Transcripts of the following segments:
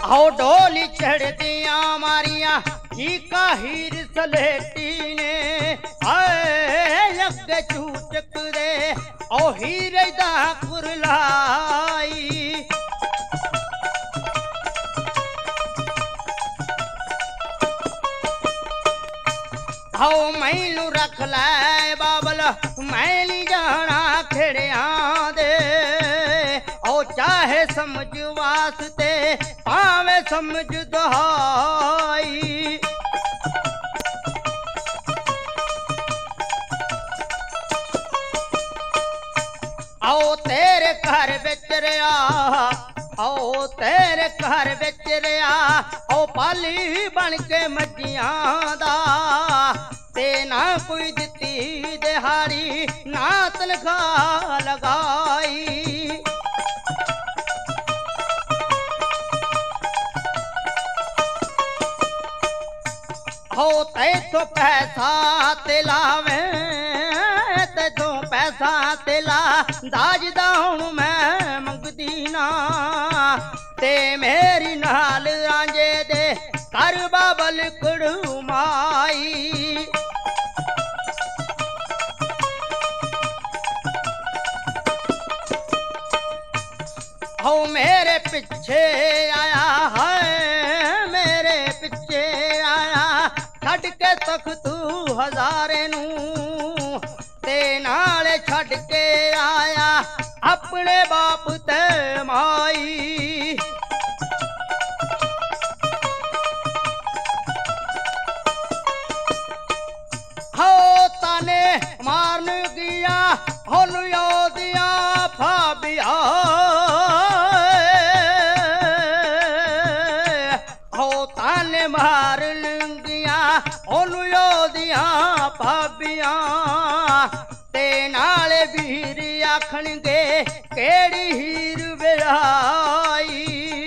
आओ डोली चढ़ दिया मारिया चीका हीर सलेटी ने आए अगे चूचक दे ओ हीरे दा कुरलाई आओ मैनू रख लै बाबल मैं नहीं जाना खेड़िया दे ओ चाहे समझ वास्ते पावे समझ दहाई आओ तेरे घर बिच रहा आओ तेरे घर बिच रहा ओ पाली बन के मज्जियां दा ते ना कोई दिती दिहाड़ी ना तनख्वाह लगाई हो ते तो पैसा ते लावे ते तो पैसा ते ला दाजदा हूं मैं मंगदी ना ते मेरी नाल रांझे दे कर बाबल कड़माई हो मेरे पिछे आया है मेरे पिछे आया छड़ के तख्तू हजारे नू ते नाले छड़ के आया अपने बाप ते माई हो ताने मारन गया हुन योदिया भाबिया हो ताने मारन गया हुन योदिया भाबिया ते नाले वीर आखणगे केड़ी हीर विराई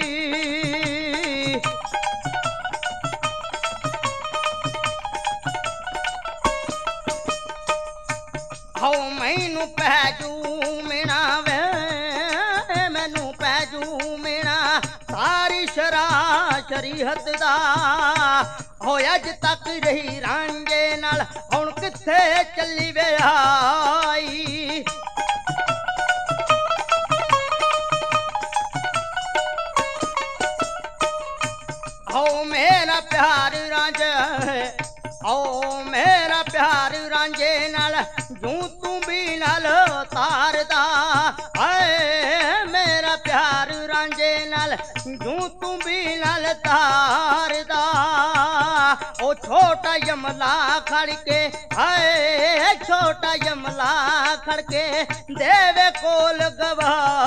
हो मैनू पैजू मेना वे मैनू पैजू मेना सारी शरा शरीयत दा हो अज तक रही रांझे नाल हुण किथे चली वे आई हो मेरा प्यार रांझे ओ मेरा प्यार रांझे नाल जूं तू भी नाल तारदा ऐ मेरा प्यार रांझे नाल जूं तू भी नाल तारदा ओ छोटा यमला खड़ के हाय छोटा यमला खड़ के देवे कोल गवा